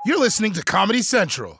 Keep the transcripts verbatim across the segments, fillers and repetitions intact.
You're listening to Comedy Central.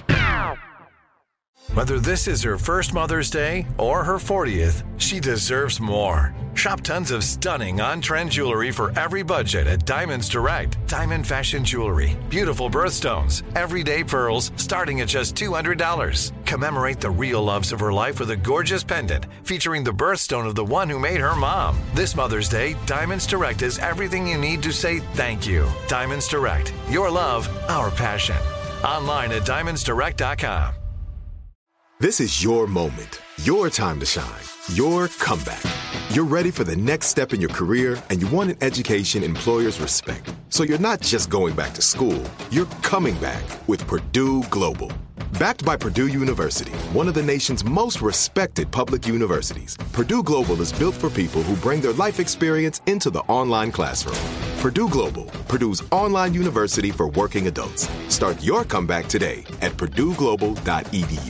Whether this is her first Mother's Day or her fortieth, she deserves more. Shop tons of stunning on-trend jewelry for every budget at Diamonds Direct. Diamond fashion jewelry, beautiful birthstones, everyday pearls starting at just two hundred dollars. Commemorate the real loves of her life with a gorgeous pendant featuring the birthstone of the one who made her mom. This Mother's Day, Diamonds Direct is everything you need to say thank you. Diamonds Direct, your love, our passion. Online at diamonds direct dot com. This is your moment, your time to shine, your comeback. You're ready for the next step in your career, and you want an education employers respect. So you're not just going back to school, you're coming back with Purdue Global. Backed by Purdue University, one of the nation's most respected public universities, Purdue Global is built for people who bring their life experience into the online classroom. Purdue Global, Purdue's online university for working adults. Start your comeback today at purdue global dot e d u.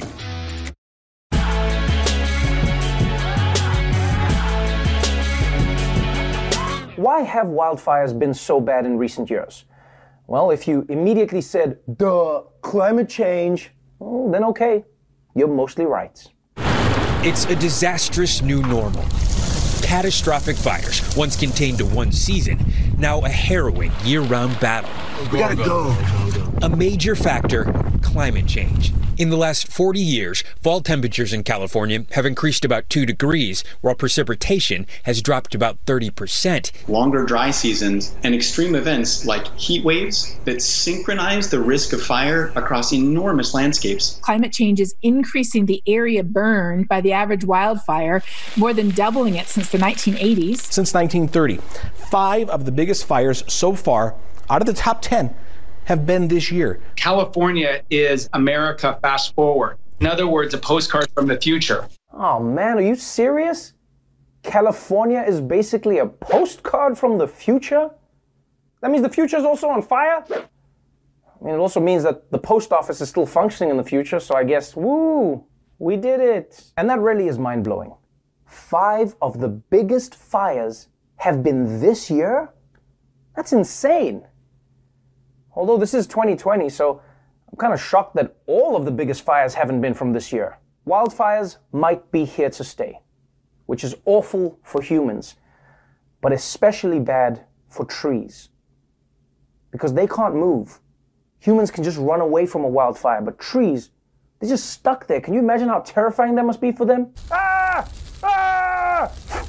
Why have wildfires been so bad in recent years? Well, if you immediately said, duh, climate change, well, then okay, you're mostly right. It's a disastrous new normal. Catastrophic fires, once contained to one season, now a harrowing year-round battle. We gotta go. A major factor, climate change. In the last forty years, fall temperatures in California have increased about two degrees, while precipitation has dropped about thirty percent. Longer dry seasons and extreme events like heat waves that synchronize the risk of fire across enormous landscapes. Climate change is increasing the area burned by the average wildfire, more than doubling it since the nineteen eighties. Since nineteen thirty, five of the biggest fires so far, out of the top ten, have been this year. California is America fast forward. In other words, a postcard from the future. Oh man, are you serious? California is basically a postcard from the future? That means the future is also on fire? I mean, it also means that the post office is still functioning in the future, so I guess, woo, we did it. And that really is mind-blowing. Five of the biggest fires have been this year? That's insane. Although this is twenty twenty, so I'm kind of shocked that all of the biggest fires haven't been from this year. Wildfires might be here to stay, which is awful for humans, but especially bad for trees. Because they can't move. Humans can just run away from a wildfire, but trees, they're just stuck there. Can you imagine how terrifying that must be for them? Ah! Ah!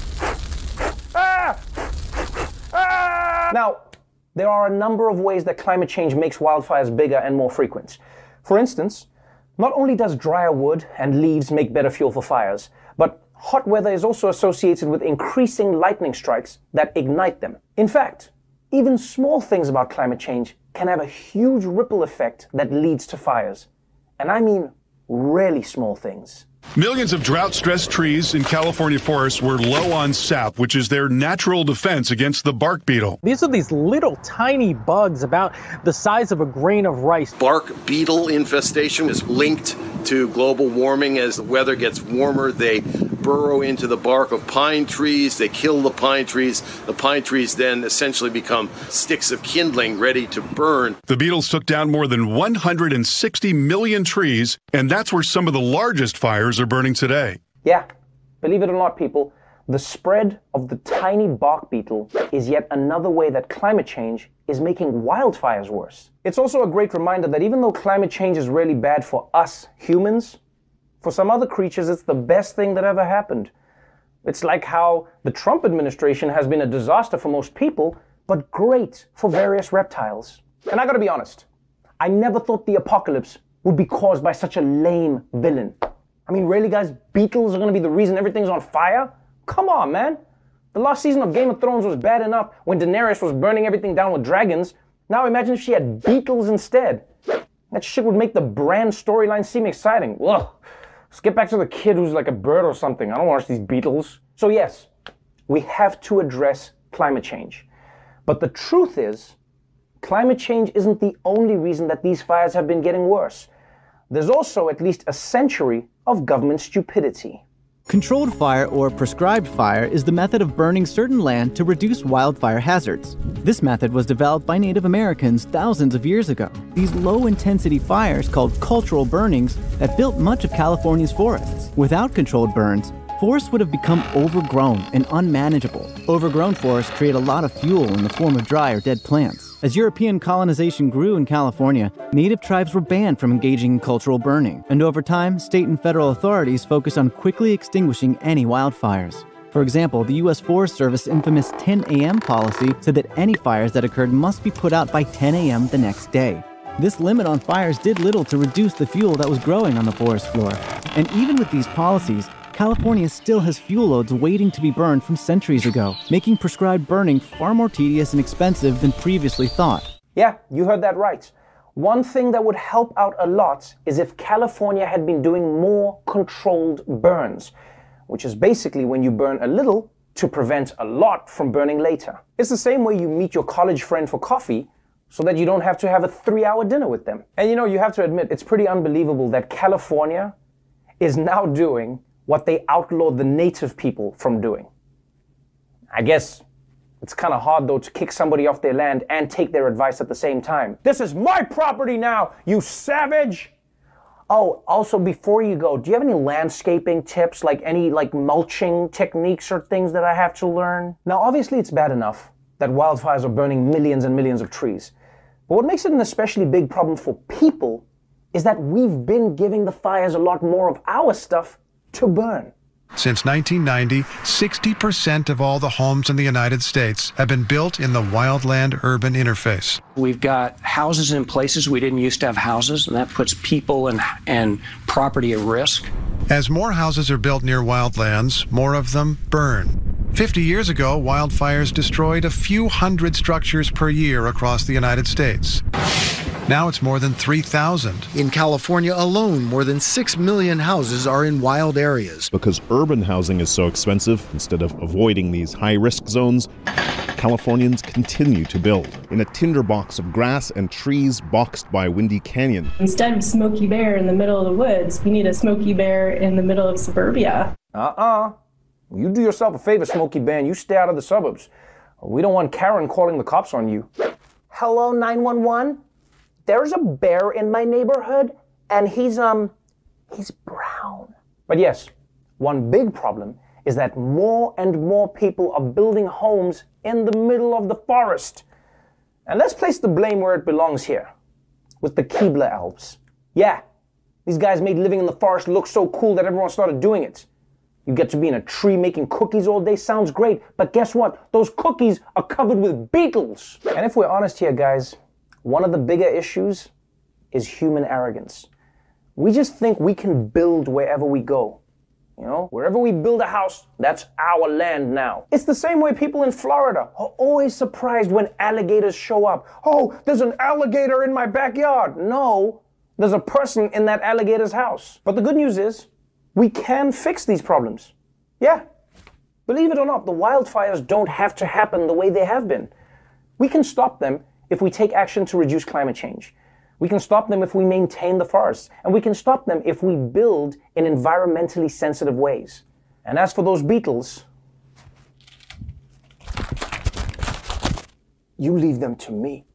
Ah! Ah! Now, there are a number of ways that climate change makes wildfires bigger and more frequent. For instance, not only does drier wood and leaves make better fuel for fires, but hot weather is also associated with increasing lightning strikes that ignite them. In fact, even small things about climate change can have a huge ripple effect that leads to fires. And I mean really small things. Millions of drought-stressed trees in California forests were low on sap, which is their natural defense against the bark beetle. These are these little tiny bugs about the size of a grain of rice. Bark beetle infestation is linked to global warming. As the weather gets warmer, they burrow into the bark of pine trees. They kill the pine trees. The pine trees then essentially become sticks of kindling ready to burn. The beetles took down more than one hundred sixty million trees, and that's where some of the largest fires are burning today. Yeah, believe it or not, people, the spread of the tiny bark beetle is yet another way that climate change is making wildfires worse. It's also a great reminder that even though climate change is really bad for us humans, for some other creatures it's the best thing that ever happened. It's like how the Trump administration has been a disaster for most people, but great for various reptiles. And I gotta be honest, I never thought the apocalypse would be caused by such a lame villain. I mean, really, guys? Beetles are going to be the reason everything's on fire? Come on, man. The last season of Game of Thrones was bad enough when Daenerys was burning everything down with dragons. Now imagine if she had beetles instead. That shit would make the Bran storyline seem exciting. Ugh. Let's get back to the kid who's like a bird or something. I don't watch these beetles. So yes, we have to address climate change. But the truth is, climate change isn't the only reason that these fires have been getting worse. There's also at least a century of government stupidity. Controlled fire or prescribed fire is the method of burning certain land to reduce wildfire hazards. This method was developed by Native Americans thousands of years ago. These low-intensity fires, called cultural burnings, have built much of California's forests. Without controlled burns, forests would have become overgrown and unmanageable. Overgrown forests create a lot of fuel in the form of dry or dead plants. As European colonization grew in California, native tribes were banned from engaging in cultural burning, and over time, state and federal authorities focused on quickly extinguishing any wildfires. For example, the U S Forest Service infamous ten a m policy said that any fires that occurred must be put out by ten a m the next day. This limit on fires did little to reduce the fuel that was growing on the forest floor. And even with these policies, California still has fuel loads waiting to be burned from centuries ago, making prescribed burning far more tedious and expensive than previously thought. Yeah, you heard that right. One thing that would help out a lot is if California had been doing more controlled burns, which is basically when you burn a little to prevent a lot from burning later. It's the same way you meet your college friend for coffee so that you don't have to have a three-hour dinner with them. And you know, you have to admit, it's pretty unbelievable that California is now doing what they outlawed the native people from doing. I guess it's kind of hard, though, to kick somebody off their land and take their advice at the same time. This is my property now, you savage! Oh, also, before you go, do you have any landscaping tips, like any like mulching techniques or things that I have to learn? Now, obviously, it's bad enough that wildfires are burning millions and millions of trees. But what makes it an especially big problem for people is that we've been giving the fires a lot more of our stuff to burn. Since nineteen ninety, sixty percent of all the homes in the United States have been built in the wildland-urban interface. We've got houses in places we didn't used to have houses, and that puts people and, and property at risk. As more houses are built near wildlands, more of them burn. Fifty years ago, wildfires destroyed a few hundred structures per year across the United States. Now it's more than three thousand. In California alone, more than six million houses are in wild areas. Because urban housing is so expensive, instead of avoiding these high-risk zones, Californians continue to build in a tinderbox of grass and trees boxed by Windy Canyon. Instead of Smokey Bear in the middle of the woods, we need a Smokey Bear in the middle of suburbia. Uh-uh. You do yourself a favor, Smokey Bear, and you stay out of the suburbs. We don't want Karen calling the cops on you. Hello, nine one one? There's a bear in my neighborhood, and he's, um, he's brown. But yes, one big problem is that more and more people are building homes in the middle of the forest. And let's place the blame where it belongs here, with the Keebler Elves. Yeah, these guys made living in the forest look so cool that everyone started doing it. You get to be in a tree making cookies all day, sounds great, but guess what? Those cookies are covered with beetles. And if we're honest here, guys, one of the bigger issues is human arrogance. We just think we can build wherever we go. You know, wherever we build a house, that's our land now. It's the same way people in Florida are always surprised when alligators show up. Oh, there's an alligator in my backyard. No, there's a person in that alligator's house. But the good news is, we can fix these problems. Yeah, believe it or not, the wildfires don't have to happen the way they have been. We can stop them if we take action to reduce climate change. We can stop them if we maintain the forests, and we can stop them if we build in environmentally sensitive ways. And as for those beetles, you leave them to me.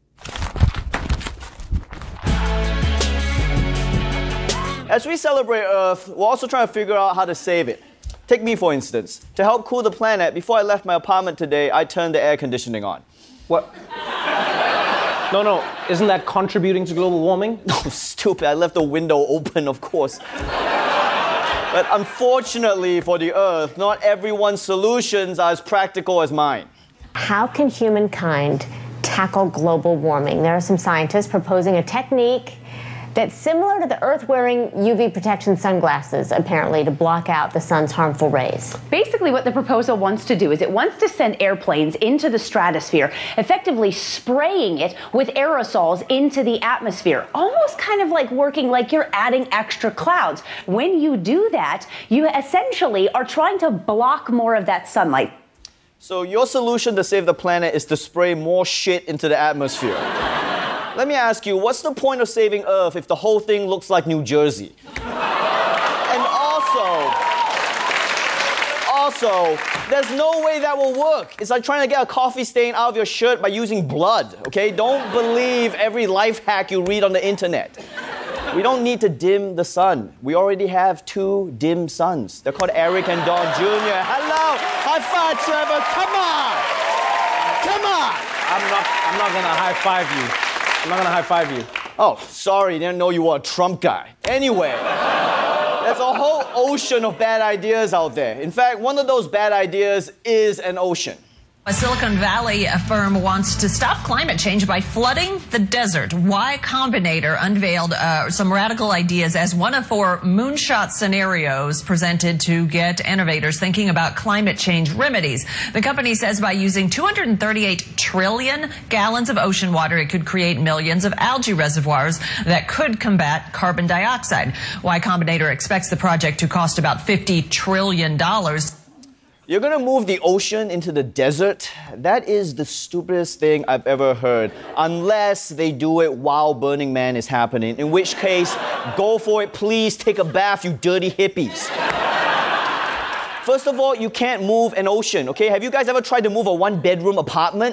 As we celebrate Earth, we're also trying to figure out how to save it. Take me, for instance. To help cool the planet, before I left my apartment today, I turned the air conditioning on. What? No, no, isn't that contributing to global warming? No, stupid, I left the window open, of course. But unfortunately for the Earth, not everyone's solutions are as practical as mine. How can humankind tackle global warming? There are some scientists proposing a technique that's similar to the Earth wearing U V protection sunglasses, apparently, to block out the sun's harmful rays. Basically, what the proposal wants to do is it wants to send airplanes into the stratosphere, effectively spraying it with aerosols into the atmosphere, almost kind of like working like you're adding extra clouds. When you do that, you essentially are trying to block more of that sunlight. So your solution to save the planet is to spray more shit into the atmosphere. Let me ask you, what's the point of saving Earth if the whole thing looks like New Jersey? And also, Also, there's no way that will work. It's like trying to get a coffee stain out of your shirt by using blood, okay? Don't believe every life hack you read on the internet. We don't need to dim the sun. We already have two dim suns. They're called Eric and Dawn Junior Hello! High five, Trevor! Come on! Come on! I'm not, I'm not gonna high five you. I'm not gonna high five you. Oh, sorry, didn't know you were a Trump guy. Anyway, there's a whole ocean of bad ideas out there. In fact, one of those bad ideas is an ocean. A Silicon Valley firm wants to stop climate change by flooding the desert. Y Combinator unveiled uh, some radical ideas as one of four moonshot scenarios presented to get innovators thinking about climate change remedies. The company says by using two hundred thirty-eight trillion gallons of ocean water, it could create millions of algae reservoirs that could combat carbon dioxide. Y Combinator expects the project to cost about fifty trillion dollars. You're gonna move the ocean into the desert? That is the stupidest thing I've ever heard. Unless they do it while Burning Man is happening, in which case, go for it, please take a bath, you dirty hippies. First of all, you can't move an ocean, okay? Have you guys ever tried to move a one-bedroom apartment?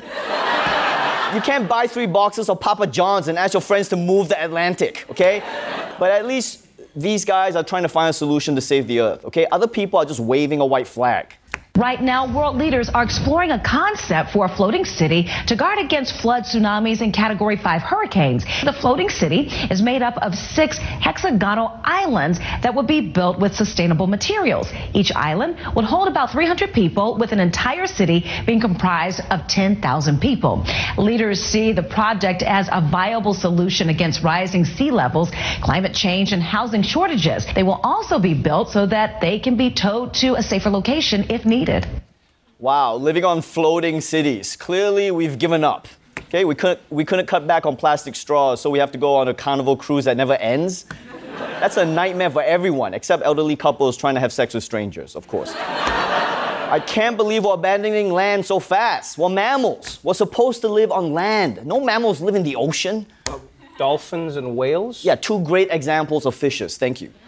You can't buy three boxes of Papa John's and ask your friends to move the Atlantic, okay? But at least these guys are trying to find a solution to save the Earth, okay? Other people are just waving a white flag. Right now, world leaders are exploring a concept for a floating city to guard against floods, tsunamis, and Category five hurricanes. The floating city is made up of six hexagonal islands that would be built with sustainable materials. Each island would hold about three hundred people, with an entire city being comprised of ten thousand people. Leaders see the project as a viable solution against rising sea levels, climate change, and housing shortages. They will also be built so that they can be towed to a safer location if needed. Wow, living on floating cities. Clearly, we've given up. Okay, we couldn't, we couldn't cut back on plastic straws, so we have to go on a carnival cruise that never ends. That's a nightmare for everyone, except elderly couples trying to have sex with strangers, of course. I can't believe we're abandoning land so fast. We're mammals. We're supposed to live on land. No mammals live in the ocean. Uh, dolphins and whales? Yeah, two great examples of fishes. Thank you.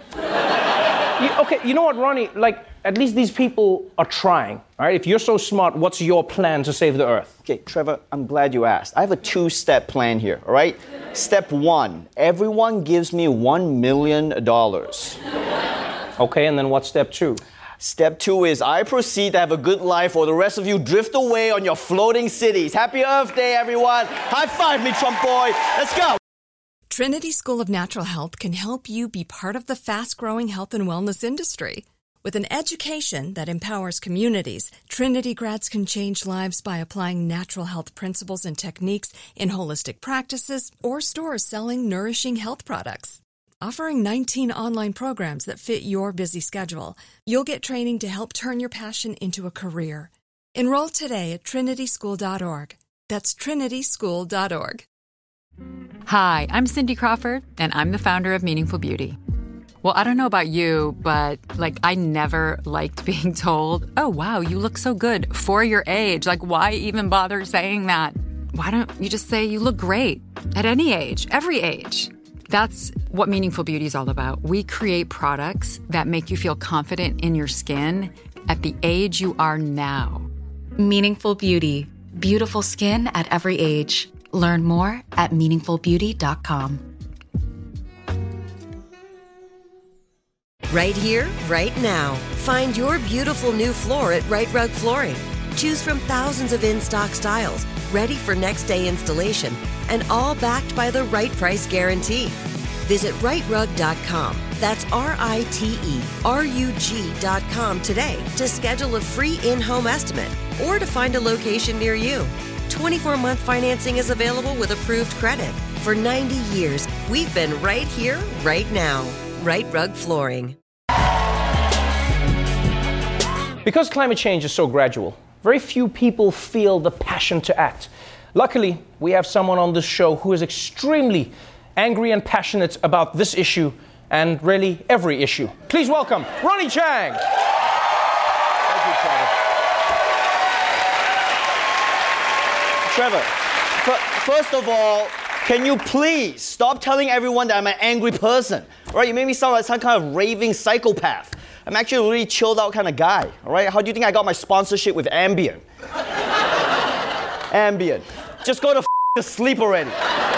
you. Okay, you know what, Ronnie? Like, at least these people are trying, all right? If you're so smart, what's your plan to save the Earth? Okay, Trevor, I'm glad you asked. I have a two-step plan here, all right? Step one, everyone gives me one million dollars. Okay, and then what's step two? Step two is I proceed to have a good life while the rest of you drift away on your floating cities. Happy Earth Day, everyone. High five me, Trump boy. Let's go. Trinity School of Natural Health can help you be part of the fast-growing health and wellness industry. With an education that empowers communities, Trinity grads can change lives by applying natural health principles and techniques in holistic practices or stores selling nourishing health products. Offering nineteen online programs that fit your busy schedule, you'll get training to help turn your passion into a career. Enroll today at trinity school dot org. That's trinity school dot org. Hi, I'm Cindy Crawford, and I'm the founder of Meaningful Beauty. Well, I don't know about you, but, like, I never liked being told, oh, wow, you look so good for your age. Like, why even bother saying that? Why don't you just say you look great at any age, every age? That's what Meaningful Beauty is all about. We create products that make you feel confident in your skin at the age you are now. Meaningful Beauty. Beautiful skin at every age. Learn more at meaningful beauty dot com. Right here, right now. Find your beautiful new floor at Rite Rug Flooring. Choose from thousands of in-stock styles, ready for next day installation, and all backed by the right price guarantee. Visit rite rug dot com. That's R I T E R U G dot com today to schedule a free in-home estimate or to find a location near you. twenty-four month financing is available with approved credit. For ninety years, we've been right here, right now. Rite Rug Flooring. Because climate change is so gradual, very few people feel the passion to act. Luckily, we have someone on this show who is extremely angry and passionate about this issue and really every issue. Please welcome Ronny Chieng. Thank you, Trevor. Trevor, f- first of all, can you please stop telling everyone that I'm an angry person? All right, you made me sound like some kind of raving psychopath. I'm actually a really chilled out kind of guy, all right? How do you think I got my sponsorship with Ambien? Ambien. Just go to f- to sleep already.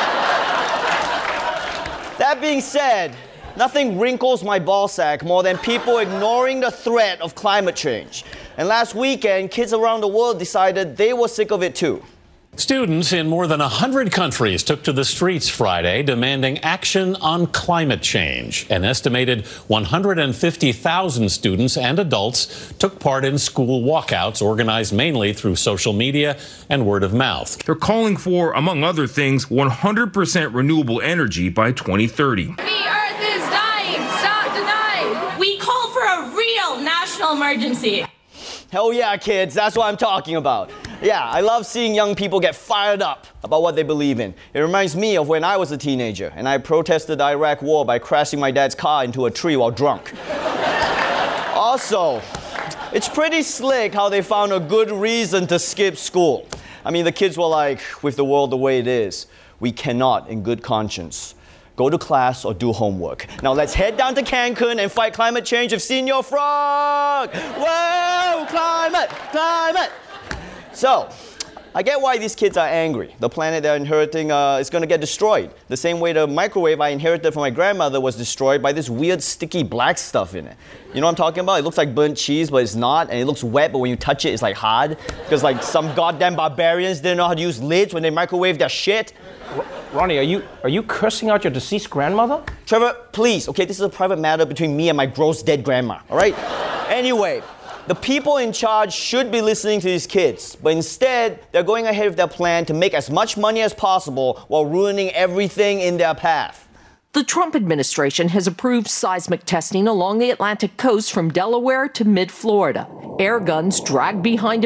That being said, nothing wrinkles my ballsack more than people ignoring the threat of climate change. And last weekend, kids around the world decided they were sick of it too. Students in more than one hundred countries took to the streets Friday demanding action on climate change. An estimated one hundred fifty thousand students and adults took part in school walkouts organized mainly through social media and word of mouth. They're calling for, among other things, one hundred percent renewable energy by twenty thirty. The earth is dying. Stop denying. We call for a real national emergency. Hell yeah, kids. That's what I'm talking about. Yeah, I love seeing young people get fired up about what they believe in. It reminds me of when I was a teenager and I protested the Iraq war by crashing my dad's car into a tree while drunk. Also, it's pretty slick how they found a good reason to skip school. I mean, the kids were like, with the world the way it is, we cannot, in good conscience, go to class or do homework. Now let's head down to Cancun and fight climate change with Senor Frog! Whoa, climate, climate! So, I get why these kids are angry. The planet they're inheriting uh, is going to get destroyed. The same way the microwave I inherited from my grandmother was destroyed by this weird sticky black stuff in it. You know what I'm talking about? It looks like burnt cheese, but it's not. And it looks wet, but when you touch it, it's like hard. Because like some goddamn barbarians didn't know how to use lids when they microwaved their shit. R- Ronnie, are you, are you cursing out your deceased grandmother? Trevor, please, okay? This is a private matter between me and my gross dead grandma, all right? Anyway. The people in charge should be listening to these kids, but instead, they're going ahead with their plan to make as much money as possible while ruining everything in their path. The Trump administration has approved seismic testing along the Atlantic coast from Delaware to mid-Florida. Air guns dragged behind a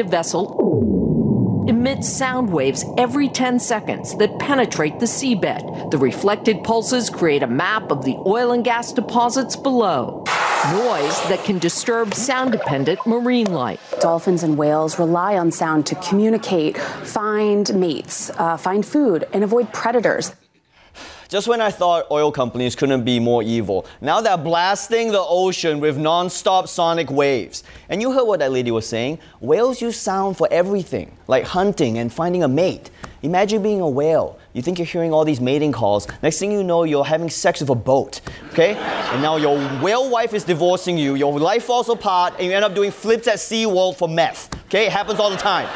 vessel emit sound waves every ten seconds that penetrate the seabed. The reflected pulses create a map of the oil and gas deposits below. Noise that can disturb sound-dependent marine life. Dolphins and whales rely on sound to communicate, find mates, uh, find food, and avoid predators. Just when I thought oil companies couldn't be more evil, now they're blasting the ocean with non-stop sonic waves. And you heard what that lady was saying. Whales use sound for everything, like hunting and finding a mate. Imagine being a whale. You think you're hearing all these mating calls. Next thing you know, you're having sex with a boat, okay? And now your whale wife is divorcing you, your life falls apart, and you end up doing flips at SeaWorld for meth, okay? It happens all the time.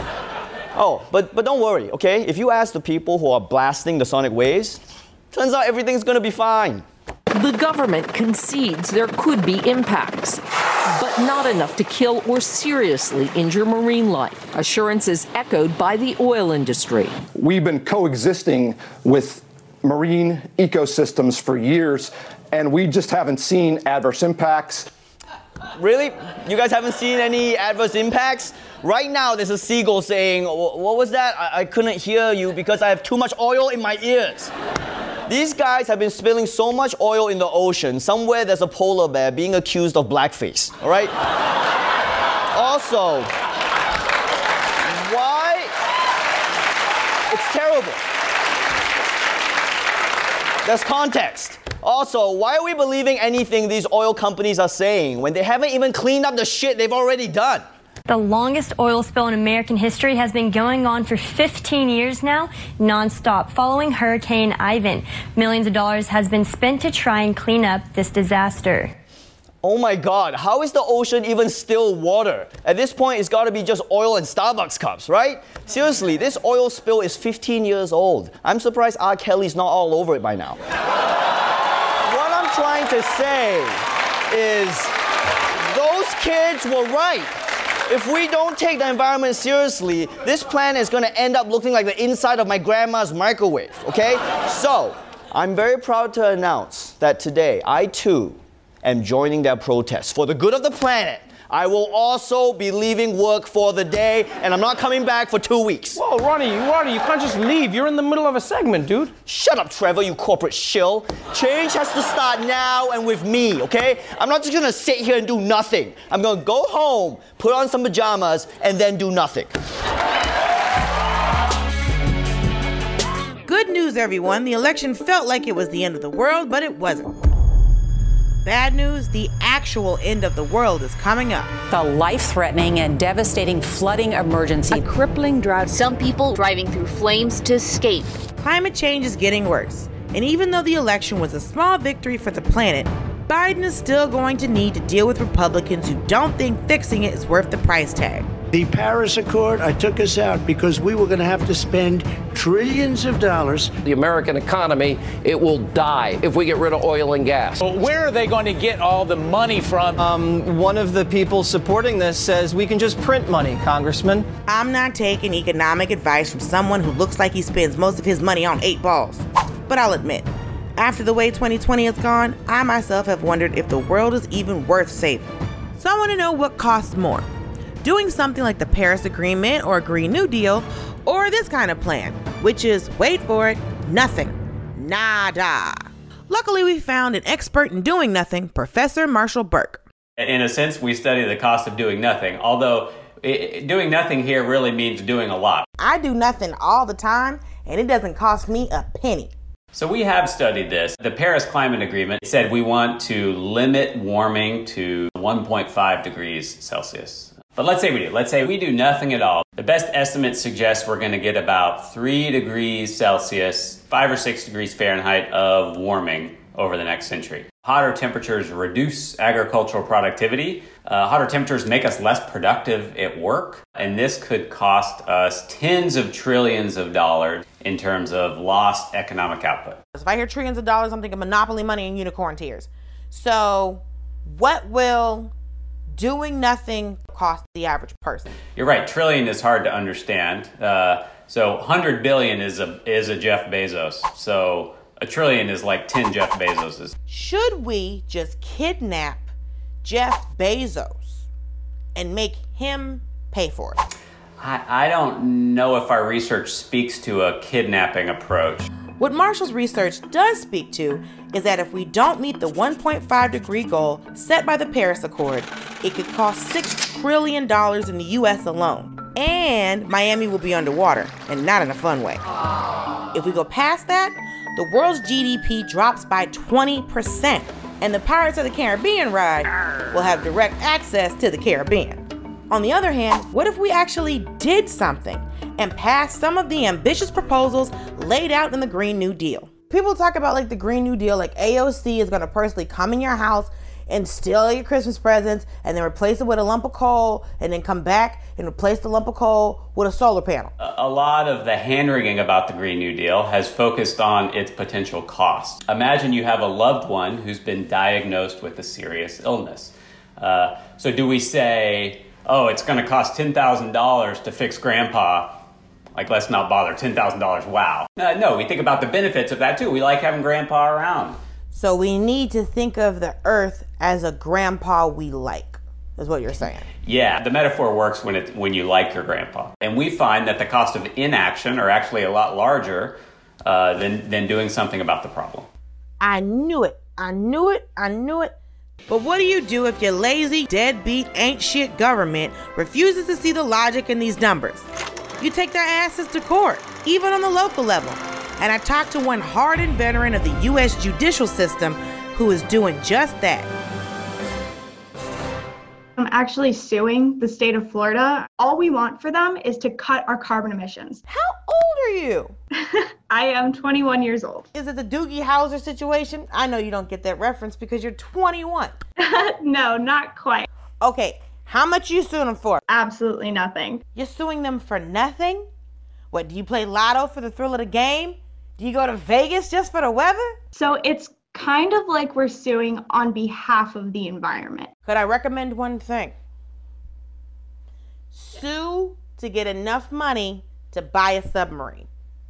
Oh, but, but don't worry, okay? If you ask the people who are blasting the sonic waves, turns out everything's gonna be fine. The government concedes there could be impacts, but not enough to kill or seriously injure marine life. Assurances echoed by the oil industry. We've been coexisting with marine ecosystems for years, and we just haven't seen adverse impacts. Really? You guys haven't seen any adverse impacts? Right now, there's a seagull saying, what was that? I, I couldn't hear you because I have too much oil in my ears. These guys have been spilling so much oil in the ocean, somewhere there's a polar bear being accused of blackface, all right? Also, why? It's terrible. There's context. Also, why are we believing anything these oil companies are saying when they haven't even cleaned up the shit they've already done? The longest oil spill in American history has been going on for fifteen years now, nonstop, following Hurricane Ivan. Millions of dollars has been spent to try and clean up this disaster. Oh my God, how is the ocean even still water? At this point, it's gotta be just oil and Starbucks cups, right? Seriously, this oil spill is fifteen years old. I'm surprised R. Kelly's not all over it by now. What I'm trying to say is, those kids were right. If we don't take the environment seriously, this planet is going to end up looking like the inside of my grandma's microwave, okay? So, I'm very proud to announce that today, I too am joining their protest. For the good of the planet, I will also be leaving work for the day, and I'm not coming back for two weeks. Whoa, Ronnie, Ronnie, you can't just leave. You're in the middle of a segment, dude. Shut up, Trevor, you corporate shill. Change has to start now and with me, okay? I'm not just gonna sit here and do nothing. I'm gonna go home, put on some pajamas, and then do nothing. Good news, everyone. The election felt like it was the end of the world, but it wasn't. bad news, the actual end of the world is coming up. The life-threatening and devastating flooding emergency. A crippling drought. Some people driving through flames to escape. Climate change is getting worse. And even though the election was a small victory for the planet, Biden is still going to need to deal with Republicans who don't think fixing it is worth the price tag. The Paris Accord, I took us out because we were going to have to spend trillions of dollars. The American economy, it will die if we get rid of oil and gas. Well, where are they going to get all the money from? Um, one of the people supporting this says we can just print money, Congressman. I'm not taking economic advice from someone who looks like he spends most of his money on eight balls. But I'll admit, after the way twenty twenty has gone, I myself have wondered if the world is even worth saving. So I want to know what costs more. Doing something like the Paris Agreement or a Green New Deal, or this kind of plan, which is, wait for it, nothing. Nada. Luckily, we found an expert in doing nothing, Professor Marshall Burke. In a sense, we study the cost of doing nothing, although it, doing nothing here really means doing a lot. I do nothing all the time, and it doesn't cost me a penny. So we have studied this. The Paris Climate Agreement said we want to limit warming to one point five degrees Celsius. But let's say we do. Let's say we do nothing at all. The best estimates suggest we're going to get about three degrees Celsius, five or six degrees Fahrenheit of warming over the next century. Hotter temperatures reduce agricultural productivity. Uh, hotter temperatures make us less productive at work. And this could cost us tens of trillions of dollars in terms of lost economic output. If I hear trillions of dollars, I'm thinking monopoly money and unicorn tears. So what will doing nothing cost the average person? You're right. Trillion is hard to understand. Uh, so one hundred billion is a is a Jeff Bezos. So a trillion is like ten Jeff Bezoses. Should we just kidnap Jeff Bezos and make him pay for it? I, I don't know if our research speaks to a kidnapping approach. What Marshall's research does speak to is that if we don't meet the one point five degree goal set by the Paris Accord, it could cost six trillion dollars in the U S alone. And Miami will be underwater, and not in a fun way. If we go past that, the world's G D P drops by twenty percent, and the Pirates of the Caribbean ride will have direct access to the Caribbean. On the other hand, what if we actually did something and passed some of the ambitious proposals laid out in the Green New Deal? People talk about like the Green New Deal, like A O C is gonna personally come in your house and steal your Christmas presents and then replace it with a lump of coal and then come back and replace the lump of coal with a solar panel. A lot of the hand-wringing about the Green New Deal has focused on its potential cost. Imagine you have a loved one who's been diagnosed with a serious illness. Uh, so do we say, oh, it's going to cost ten thousand dollars to fix grandpa? Like, let's not bother, ten thousand dollars, wow. Uh, no, we think about the benefits of that too. We like having grandpa around. So we need to think of the earth as a grandpa we like, is what you're saying. Yeah, the metaphor works when it when you like your grandpa. And we find that the cost of inaction are actually a lot larger uh, than, than doing something about the problem. I knew it. I knew it. I knew it. But what do you do if your lazy, deadbeat, ain't shit government refuses to see the logic in these numbers? You take their asses to court, even on the local level. And I talked to one hardened veteran of the U S judicial system who is doing just that. I'm actually suing the state of Florida. All we want for them is to cut our carbon emissions. How old are you? I am twenty-one years old. Is it the Doogie Howser situation? I know you don't get that reference because you're twenty-one. No, not quite. Okay, how much you suing them for? Absolutely nothing. You're suing them for nothing? What, do you play lotto for the thrill of the game? Do you go to Vegas just for the weather? So it's kind of like we're suing on behalf of the environment. Could I recommend one thing? Sue to get enough money to buy a submarine.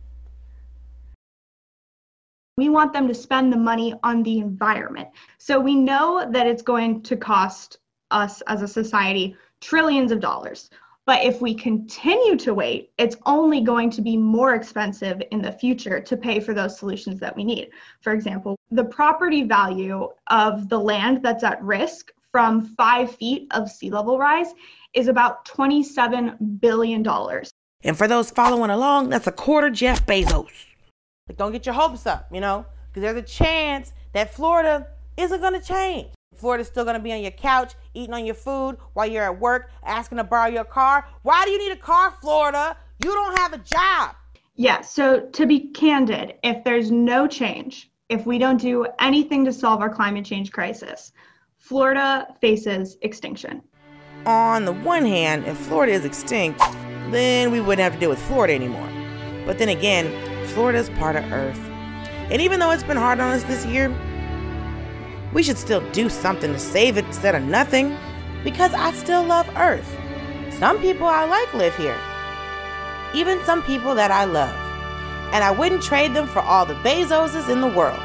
We want them to spend the money on the environment. So we know that it's going to cost us as a society trillions of dollars. But if we continue to wait, it's only going to be more expensive in the future to pay for those solutions that we need. For example, the property value of the land that's at risk from five feet of sea level rise is about twenty-seven billion dollars. And for those following along, that's a quarter Jeff Bezos. Like, don't get your hopes up, you know, because there's a chance that Florida isn't going to change. Florida's still going to be on your couch, eating on your food while you're at work, asking to borrow your car. Why do you need a car, Florida? You don't have a job. Yeah, so to be candid, if there's no change, if we don't do anything to solve our climate change crisis, Florida faces extinction. On the one hand, if Florida is extinct, then we wouldn't have to deal with Florida anymore. But then again, Florida's part of Earth. And even though it's been hard on us this year, we should still do something to save it instead of nothing, because I still love Earth. Some people I like live here. Even some people that I love. And I wouldn't trade them for all the Bezoses in the world.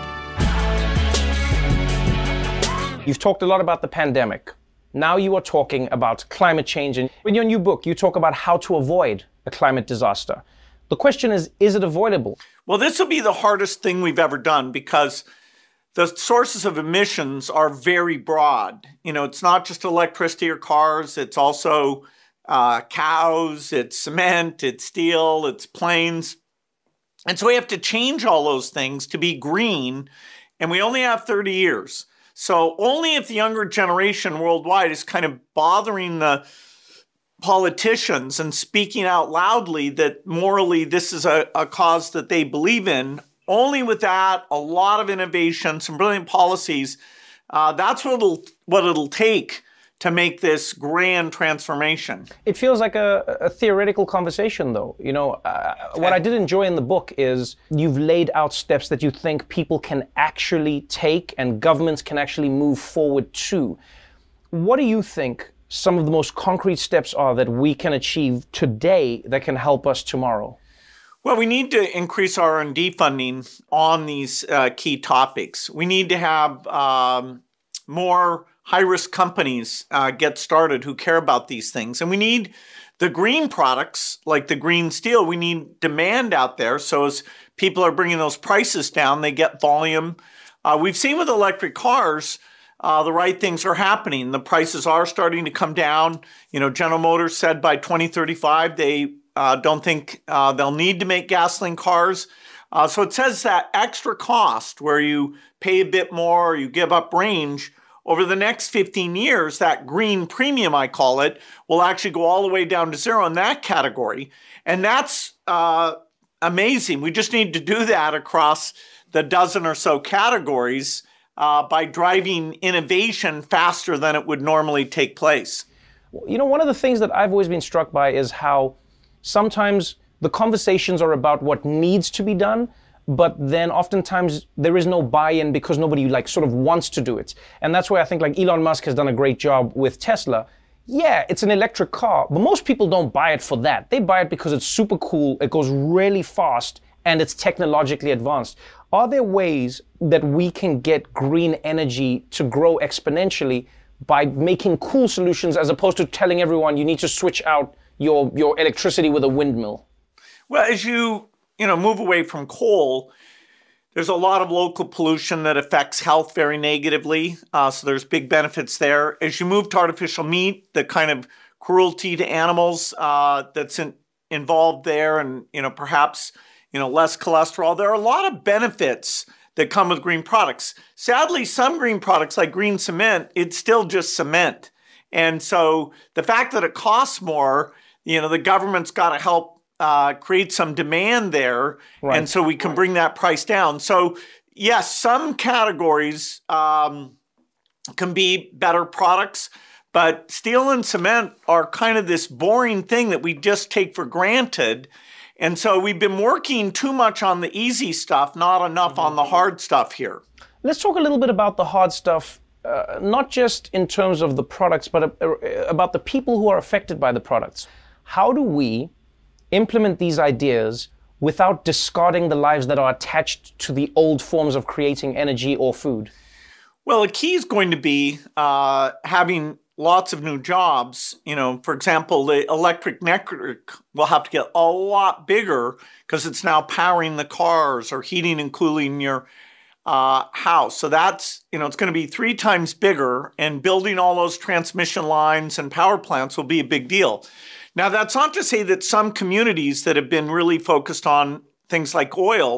You've talked a lot about the pandemic. Now you are talking about climate change. And in your new book, you talk about how to avoid a climate disaster. The question is, is it avoidable? Well, this will be the hardest thing we've ever done because the sources of emissions are very broad. You know, it's not just electricity or cars. It's also uh, cows, it's cement, it's steel, it's planes. And so we have to change all those things to be green. And we only have thirty years. So only if the younger generation worldwide is kind of bothering the politicians and speaking out loudly that morally this is a, a cause that they believe in, only with that, a lot of innovation, some brilliant policies, uh, that's what it'll, what it'll take to make this grand transformation. It feels like a, a theoretical conversation, though. You know, uh, what I did enjoy in the book is you've laid out steps that you think people can actually take and governments can actually move forward to. What do you think some of the most concrete steps are that we can achieve today that can help us tomorrow? Well, we need to increase R and D funding on these uh, key topics. We need to have um, more high-risk companies uh, get started who care about these things. And we need the green products, like the green steel, we need demand out there. So as people are bringing those prices down, they get volume. Uh, we've seen with electric cars, uh, the right things are happening. The prices are starting to come down. You know, General Motors said by twenty thirty-five, they uh, don't think uh, they'll need to make gasoline cars. Uh, so it says that extra cost where you pay a bit more, or you give up range, over the next fifteen years, that green premium, I call it, will actually go all the way down to zero in that category. And that's uh, amazing. We just need to do that across the dozen or so categories uh, by driving innovation faster than it would normally take place. You know, one of the things that I've always been struck by is how sometimes the conversations are about what needs to be done, but then oftentimes there is no buy-in because nobody like sort of wants to do it. And that's why I think like Elon Musk has done a great job with Tesla. Yeah, it's an electric car, but most people don't buy it for that. They buy it because it's super cool, it goes really fast, and it's technologically advanced. Are there ways that we can get green energy to grow exponentially by making cool solutions as opposed to telling everyone you need to switch out your, your electricity with a windmill? Well, as you you know, move away from coal, there's a lot of local pollution that affects health very negatively. Uh, so there's big benefits there. As you move to artificial meat, the kind of cruelty to animals uh, that's in, involved there, and you know, perhaps you know, less cholesterol. There are a lot of benefits that come with green products. Sadly, some green products like green cement, it's still just cement. And so the fact that it costs more, you know, the government's got to help Uh, create some demand there, right. And so we can bring that price down. So yes, some categories um, can be better products, but steel and cement are kind of this boring thing that we just take for granted. And so we've been working too much on the easy stuff, not enough on the hard stuff here. Let's talk a little bit about the hard stuff, uh, not just in terms of the products, but uh, about the people who are affected by the products. How do we implement these ideas without discarding the lives that are attached to the old forms of creating energy or food? Well, a key is going to be uh, having lots of new jobs. You know, for example, the electric network will have to get a lot bigger because it's now powering the cars or heating and cooling your uh, house. So that's, you know, it's going to be three times bigger, and building all those transmission lines and power plants will be a big deal. Now, that's not to say that some communities that have been really focused on things like oil,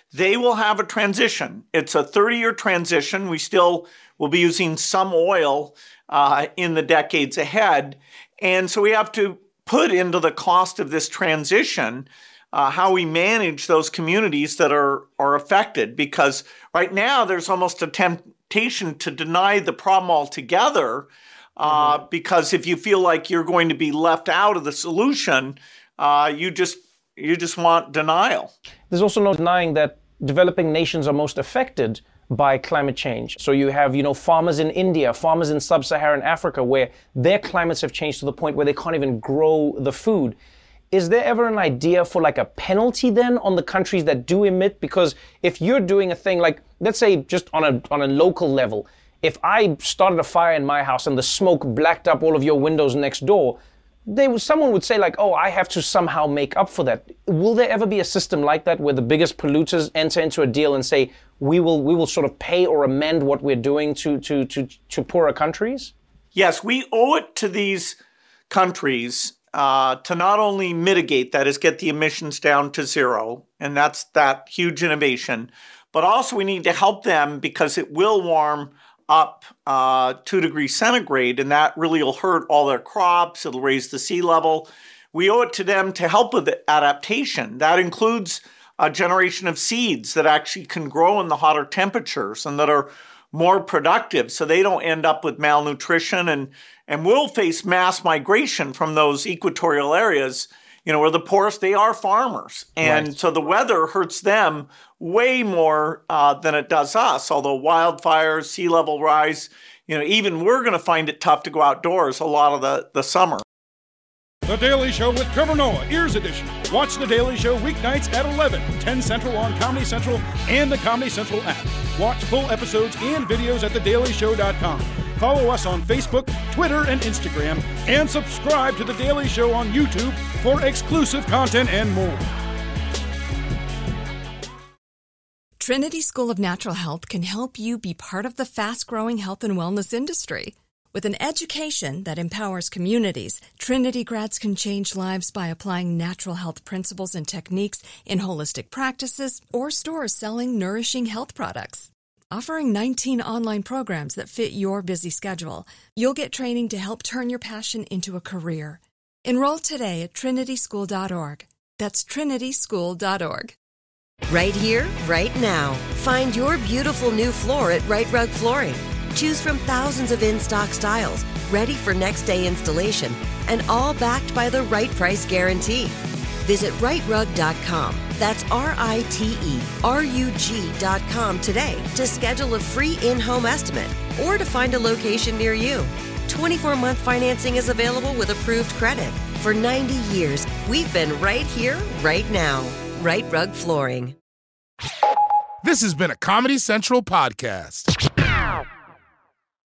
they will have a transition. It's a thirty-year transition. We still will be using some oil uh, in the decades ahead. And so we have to put into the cost of this transition uh, how we manage those communities that are, are affected. Because right now there's almost a temptation to deny the problem altogether uh, mm-hmm. because if you feel like you're going to be left out of the solution, uh, you just you just want denial. There's also no denying that developing nations are most affected by climate change. So you have, you know, farmers in India, farmers in sub-Saharan Africa, where their climates have changed to the point where they can't even grow the food. Is there ever an idea for like a penalty then on the countries that do emit? Because if you're doing a thing like, let's say just on a on a local level, if I started a fire in my house and the smoke blacked up all of your windows next door, they would, someone would say like, oh, I have to somehow make up for that. Will there ever be a system like that where the biggest polluters enter into a deal and say, we will we will sort of pay or amend what we're doing to to to, to poorer countries? Yes, we owe it to these countries uh, to not only mitigate, that is, get the emissions down to zero, and that's that huge innovation, but also we need to help them because it will warm up uh, two degrees centigrade, and that really will hurt all their crops. It'll raise the sea level. We owe it to them to help with the adaptation. That includes a generation of seeds that actually can grow in the hotter temperatures and that are more productive so they don't end up with malnutrition, and, and will face mass migration from those equatorial areas, you know, where the poorest, they are farmers. And right. so the weather hurts them way more uh, than it does us, although wildfires, sea level rise, you know, even we're going to find it tough to go outdoors a lot of the, the summer. The Daily Show with Trevor Noah, Ears Edition. Watch The Daily Show weeknights at eleven, ten Central on Comedy Central and the Comedy Central app. Watch full episodes and videos at the daily show dot com. Follow us on Facebook, Twitter, and Instagram, and subscribe to The Daily Show on YouTube for exclusive content and more. Trinity School of Natural Health can help you be part of the fast-growing health and wellness industry. With an education that empowers communities, Trinity grads can change lives by applying natural health principles and techniques in holistic practices or stores selling nourishing health products. Offering nineteen online programs that fit your busy schedule, you'll get training to help turn your passion into a career. Enroll today at trinity school dot org. That's trinity school dot org. Right here, right now. Find your beautiful new floor at Rite Rug Flooring. Choose from thousands of in-stock styles, ready for next day installation, and all backed by the right price guarantee. Visit rite rug dot com. That's R I T E R U G dot com today to schedule a free in-home estimate or to find a location near you. twenty-four month financing is available with approved credit. For ninety years, we've been right here, right now. Rite Rug Flooring. This has been a Comedy Central podcast.